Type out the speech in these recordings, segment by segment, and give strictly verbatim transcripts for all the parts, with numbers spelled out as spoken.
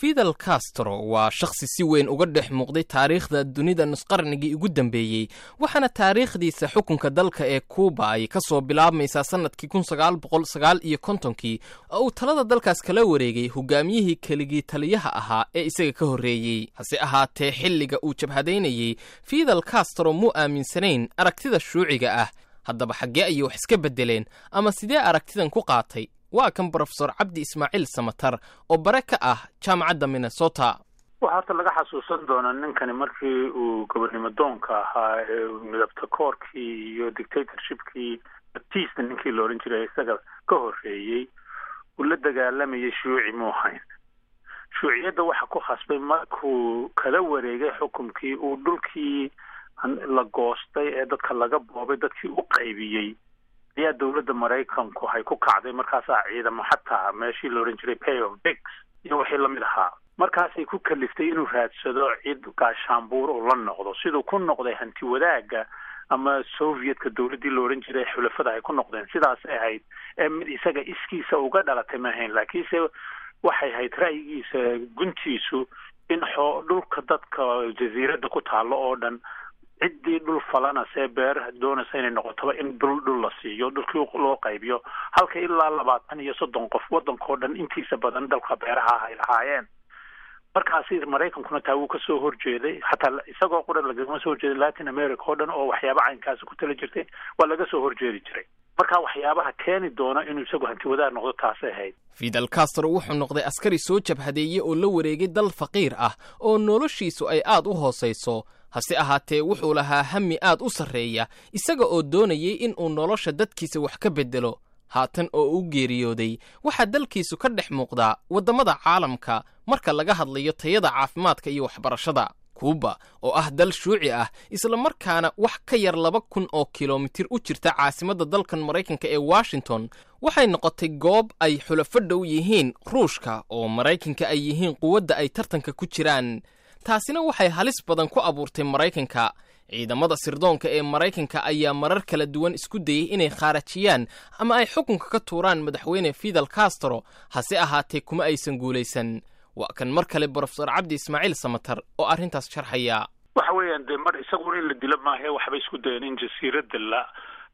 Fidel Castro waa shakhsi si weyn uga dhex muuqday taariikhda dunida nusqarnigii ugu dambeeyay waxaana taariikhdiisa xukunka dalka ee Cuba ay ka soo bilaabmaysaa sanadkii kun sagaal boqol sagaal iyo konton-kii oo uu talada dalkaas kala wareegay hogaamiyihii keligii taliyaha ahaa ee isaga ka horreeyay hase ahaatee xilliga uu jabhadaynayay Fidel Castro mu aaminsanayn aragtida shuuciga ah haddaba xaggee ayay wax iska bedeleen ama sidee aragtidan ku qaatay waa kan Professor Cabdi Ismaaciil Samatar oo bare ka ah jaamacadda Minnesota waxaa laga xasuusan doonaa ninkani markii uu gobernimo doonka ahaa ee midabta koorkii iyo dictatorshipkii Batista ninkii la oran jiray isaga ka horreeyay uu la dagaalamayay shuuci muuhayn shuuciyada waxa ku khasbay markuu kala wareegay xukunkii uu dhulkii la goostay ee dadka laga boobay dadkii u qaybiyay ayaa dawladda Mareykanku hay ku kacday markaas ciidamo xataa meeshii la oran jiray pay of dicks iyo wixii la mid ahaa markaas ay ku kaliftay inuu raadsado cid gaashaanbuur oo la noqdo sidoo ku noqday hanti wadaaga ama Sovietka dawladdii la oran jiray xulafada ay ku noqdeen sidaas ay ahayd ee mid isaga iskiisa uga dhalatay ma ahayn laakiinse waxay ahayd ra'yigiisa guntiisu in dhulka dadka jasiiradda ku taalo oo dhan ciddii dhul falana see beer doonaysa inay noqotoba in dhul dhul la siiyo dhulkii loo qaybiyo halka ilaa labaatan iyo soddon qof waddankoo dhan intiisa badan dalka beeraha ay lahaayeen markaasi Mareykankuna taa uu ka soo horjeeday xataa isagoo qura lagama soo horjeeday Latin America oo dhan oo waxyaabo caynkaas ku tala jirtay waa laga soo horjeedi jiray marka waxyaabaha keeni doona inuu isagu hanti wadaag noqdo taas ay ahayd Fidel Castro wuxuu noqday askari soo jabhadeeyay oo la wareegay dal faqiir ah oo noloshiisu ay aad u hooseyso hase ahaatee wuxuu lahaa hami aad u sarreeya isaga oo doonayay in uu nolosha dadkiisa wax ka bedelo haatan oo uu geeriyooday waxa dalkiisu ka dhex muuqdaa wadamada caalamka marka laga hadlayo tayada caafimaadka iyo waxbarashada Cuba oo ah dal shuuci ah isla markaana wax ka yar laba kun oo kiiloomitir u jirta caasimadda dalkan Mareykanka ee Washington waxay noqotay goob ay xulafo dhow yihiin Ruushka oo Mareykanka ay yihiin quwadda ay tartanka ku jiraan taasina waxay halis badan ku abuurtay Mareykanka ciidamada sirdoonka ee Mareykanka ayaa marar kala duwan isku dayay inay khaarajiyaan ama ay xukunka ka tuuraan madaxweyne Fidel Castro hase ahaatee kuma aysan guuleysan waa kan mar kale Professor Cabdi Ismaaciil Samatar oo arrintaas sharxaya waxa weeyaan de mar isagu in la dilo maahe waxba isku dayeen in jasiiradda la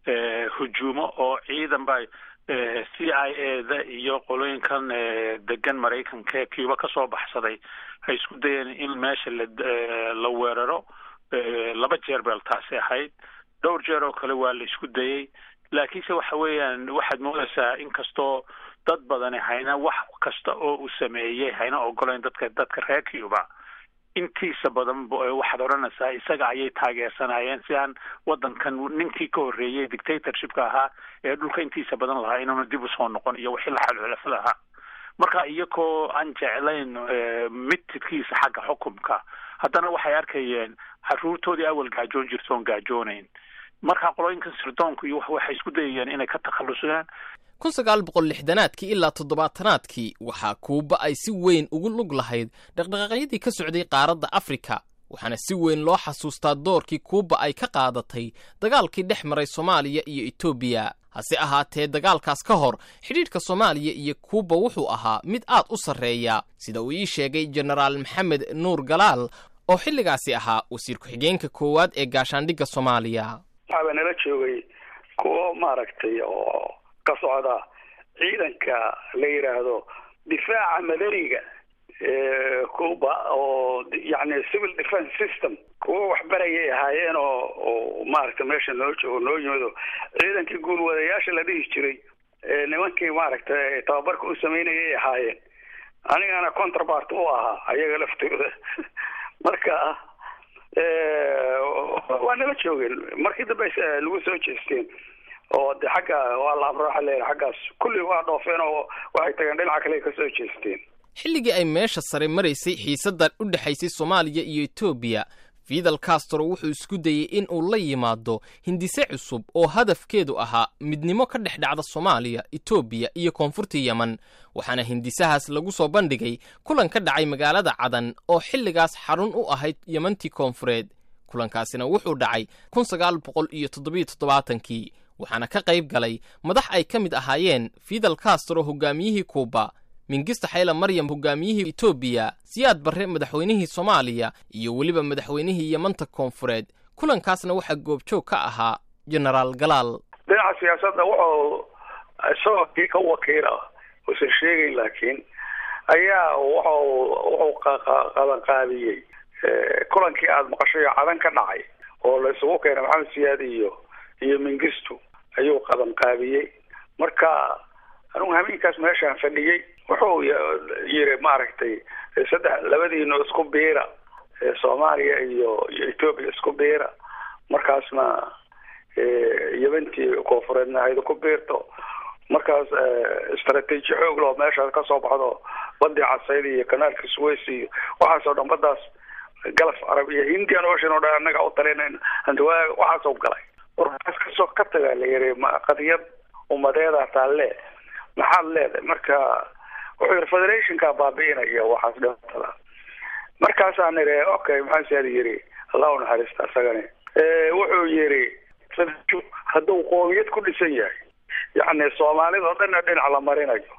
hujuumo oo ciidan bay C I A da iyo qolooyinkan degan Mareykanka ee Cuba ka soo baxsaday hay isku dayeen in meesha la weeraro laba jeer bal taasi ahayd dhowr jeer oo kale waa la isku dayay laakiinse waxa weeyaan waxaad moodaysaa in kastoo dad badan hayna wax kasta oo uu sameeyay hayna ogolaan dadka dadka reer Cuba intiisa badan waxaad oranaysaa isaga ayay taageersanayeen si aan wadankan ninkii ka horreeyay dictatorshipka ahaa ee dhulka intiisa badan lahaa inuu dib u soo noqon iyo wixii la xalxulafada ahaa marka iyagoo aan jeclayn midkiisa xagga xukunka haddana waxay arkayeen xaruurtoodii awal gaajoon jirtoon gaajoonayn marka qolooyinkan sirdoonku iyo waxay isku dayayeen inay ka takhalusaan kun sagaal boqol lixdanaadkii ilaa toddobaatanaadkii waxaa Cuba ay si weyn ugu lug lahayd dhaqdhaqaaqyadii ka socday qaaradda Afrika waxaana si weyn loo xasuustaa doorkii Cuba ay ka qaadatay dagaalkii dhex maray Soomaaliya iyo Ethiopia hase ahaatee dagaalkaas ka hor xidhiidhka Soomaaliya iyo Cuba wuxuu ahaa mid aad u sarreeya sida uu ii sheegay Generaal Maxamed Nuur Galaal oo xilligaasi ahaa wasiir ku-xigeenka koowaad ee gaashaandhigga Soomaaliya waxaa nala joogay kuwa maaragtay oo ka socda ciidanka la yiraahdo difaaca madaniga ee Cuba oo yani civil defense system kuwa wax barayay ahaayeen oo oo maaragtay meesha noo joogo noo yimid ciidankii guulwadayaasha la dhihi jiray ee nimankii maaragtay tababarka u sameynayay ahaayeen anigana counterpart u ahaa ayaga laftooda marka ee waa nala joogeen markii dambe lagu soo jeesteen oo de xagga waa la amraaxa leeyahay xaggaas kulli waa dhoofeen oo waxay tageen dhinaca kale ka soo jeesteen xilligii ay meesha sare maraysay xiisadda u dhaxaysay Soomaaliya iyo Ethiopia Fidel Castro wuxuu isku dayay in uu la yimaado hindise cusub oo hadafkeedu ahaa midnimo ka dhex dhacda Soomaaliya Ethiopia iyo koonfurta Yemen waxaana hindisahaas lagu soo bandhigay kulan ka dhacay magaalada Cadan oo xilligaas xarun u ahayd Yementii koonfureed kulankaasina wuxuu dhacay kun sagaal boqol iyo toddoba iyo toddobaatan-kii waxaana ka qayb galay madax ay ka mid ahaayeen Fidel Castro hogaamiyihii Cuba Mengistu Haile Mariam hogaamiyihii Itoobiya, Siyaad Barre madaxweynihii Soomaaliya iyo weliba madaxweynihii Yamanta Koonfureed. kulankaasna waxa goobjoog ka ahaa General Galaal. dhinaca siyaasadda wuxuu soo ka wakiila oo sheegay laakiin ayaa wuxuu qaban qaadiyay kulankii aad maqashay cadan ka dhacay oo la isugu keenay Maxamed Siyaad iyo iyo Mengistu ayuu qaban qaadiyay. marka anigu habeenkaas meeshaan fadhiyay wuxuu yiri maaragtay saddex labadiina isku beera Soomaaliya iyo Itoobiya isku beera markaasna Yamantii Koonfureedna ay ku beerto markaas istaraatiiji xoog loo meesha ka soo baxdo badda Casayda iyo kanaalka Suez iyo waxa soo dhanbadaas Gulf Arabiya Indian Ocean oo anaga u tareynayna inta waxa soo galay warkaas ka soo ka tagay leeyahay ma qadiyad umadeeda taale maxaa leedahay marka wuxuu federation ka baabiinaya waxa dhaqtada markaas aan niree okay maxaa soo yiri Allah u naxariista asagana ee wuxuu yiri hadduu qoomiyad ku dhisan yahay yani Soomaalida oo dhan dhinac la marinayo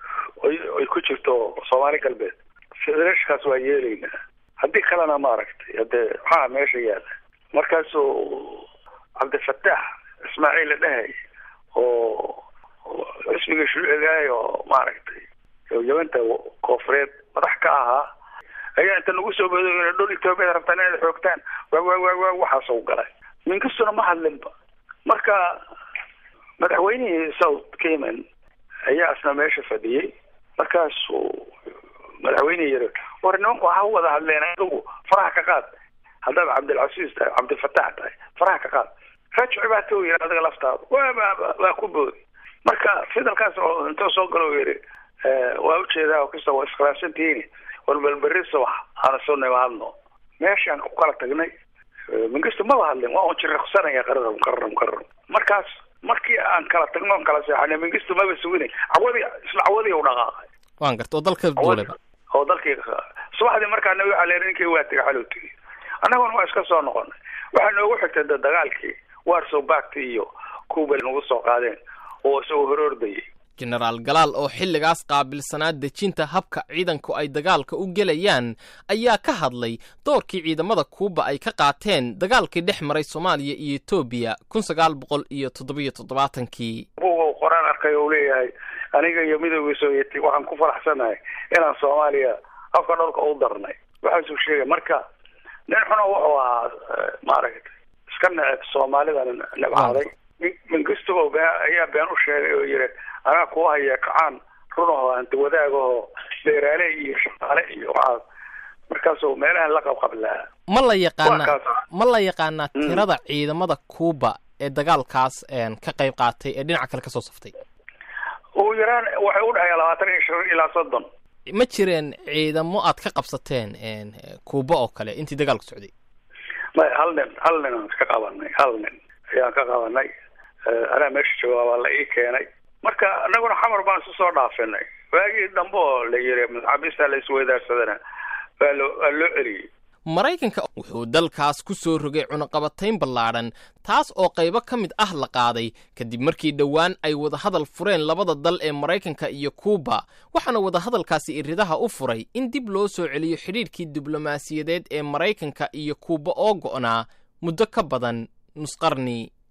ay ku jirto Soomaali galbeed federation waa yeelayna haddii kalena ma aragtay hadee waxa meesha yaala markaas oo Abdi Fattah Ismaaciil dhahay oo ismiga shuucigay oo ma aragtay Yamanta Koonfureed madax ka ahaa ayaa inta lagu soo boodayay dhul Itoobiya rabtaan inay xoogtaan waxa soo galay Mengistuna ma hadlinba marka madaxweynihii South Cayman ayaa asna meesha fadhiyay markaas madaxweynihii yiri warnoonku waxa wada hadleen adigu faraha ka qaad hadda Abdul Aziz Abdi Fattah faraha ka qaad rajci baa tuu yiri adiga laftaada waa waa ku bood marka fidalkaas oo inta soo galo yiri waa u jeedaa oo kasta waa isqalaashantiin walbalbariso ana soo neewaadno meeshaan ku kala tagnay Mengistu ma hadleen waa jir ruqsanaya qaran qaran qaran markaas markii aan kala tagno kala seexanay Mengistu ma basuunay awadi isla awadi u dhaqaaqay waan garto dalka dowladda oo dalkii subaxdii markaa nabi caleerinkii waa tagay xaluuti annaguna waa iska soo noqonay waxa noogu xigtay dagaalkii Warsaw Pact iyo Cuba nagu soo qaadeen oo soo hororday General Galaal oo xilligaas qaabilsanaa dejinta habka ciidanku ay dagaalka u galayaan ayaa ka hadlay doorkii ciidamada Cuba ay ka qaateen dagaalkii dhex maray Soomaaliya iyo Itoobiya kun sagaal boqol iyo toddoba iyo toddobaatan-kii. Uu qoraan arkay oo leeyahay aniga iyo midowga Soviet waxaan ku faraxsanahay inaan Soomaaliya afka dhulka u darnay waxa soo sheegay marka nin xuna wuxuu ahaa maaragtay iska nacab Soomaalida nabcaday Mengistu ayaa been u sheegay oo yiri ana ku haya kacaan ruuxo anta wadaago beeraley iyo shaqaale iyo waxa markaas oo meelaha la qabqablaa ma la yaqaana ma la yaqaana tirada ciidamada Cuba ee dagaalkaas een ka qayb qaatay ee dhinaca kale ka soo saftay oo yaraan waxa uu dhahay labaatan iyo shan ilaa soddon ma jireen ciidamo aad ka qabsateen een Cuba oo kale intii dagaalku socday ma hal nin hal nin ka qabanay hal nin ayaa ka qabanay ana meesha jawaab la ii keenay marka anaguna xamar baan soo dhaafinay waagii dambo la yiri maxabista la isweydaarsadana baa loo celiyay Mareykanka wuxuu dalkaas ku soo rogay cunaqabatayn ballaaran taas oo qaybo ka mid ah la qaaday kadib markii dhawaan ay wada hadal fureen labada dal ee Mareykanka iyo Cuba waxaana wada hadalkaasi iridaha u furay in dib loo soo celiyo xiriirkii diblomaasiyadeed ee Mareykanka iyo Cuba oo go'naa muddo ka badan nus qarni